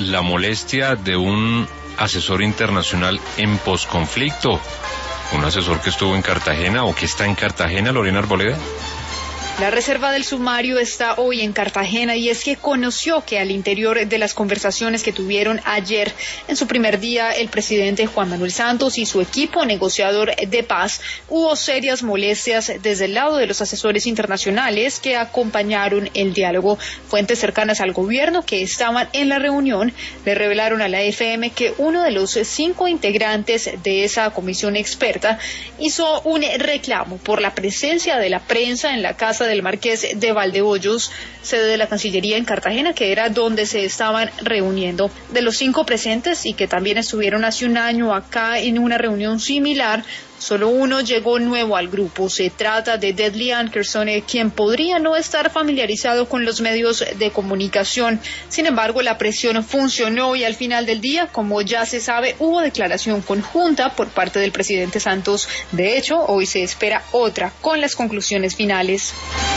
la molestia de un asesor internacional en posconflicto, un asesor que estuvo en Cartagena o que está en Cartagena, Lorena Arboleda. La reserva del sumario está hoy en Cartagena y es que conoció que al interior de las conversaciones que tuvieron ayer en su primer día el presidente Juan Manuel Santos y su equipo negociador de paz hubo serias molestias desde el lado de los asesores internacionales que acompañaron el diálogo. Fuentes cercanas al gobierno que estaban en la reunión le revelaron a la FM que uno de los 5 integrantes de esa comisión experta hizo un reclamo por la presencia de la prensa en la casa del Marqués de Valdeollos, sede de la Cancillería en Cartagena, que era donde se estaban reuniendo. De los 5 presentes y que también estuvieron hace un año acá en una reunión similar, solo uno llegó nuevo al grupo. Se trata de Deadly Ankerson, quien podría no estar familiarizado con los medios de comunicación. Sin embargo, la presión funcionó y al final del día, como ya se sabe, hubo declaración conjunta por parte del presidente Santos. De hecho, hoy se espera otra con las conclusiones finales.